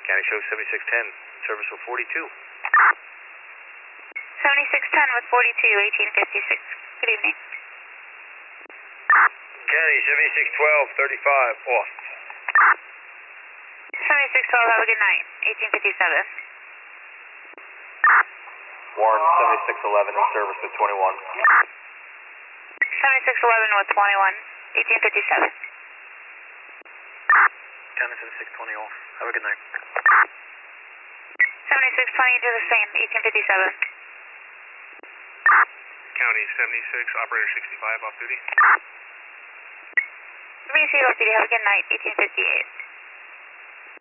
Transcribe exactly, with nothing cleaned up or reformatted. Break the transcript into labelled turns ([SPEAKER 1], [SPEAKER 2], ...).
[SPEAKER 1] County show seventy-six ten, service with forty-two.
[SPEAKER 2] seventy-six ten with forty-two, eighteen fifty-six. Good evening.
[SPEAKER 1] County seventy-six twelve, thirty-five, off.
[SPEAKER 2] seventy-six twelve, have a good night, eighteen fifty-seven.
[SPEAKER 1] Warren seventy-six eleven in service with twenty-one.
[SPEAKER 2] seventy-six eleven with twenty-one, eighteen fifty-seven.
[SPEAKER 1] County seventy-six twenty off, have a good night.
[SPEAKER 2] seventy-six twenty, do the same, eighteen fifty-seven.
[SPEAKER 1] County seventy-six, operator sixty-five off duty.
[SPEAKER 2] B C off duty, have a good night, eighteen fifty-eight.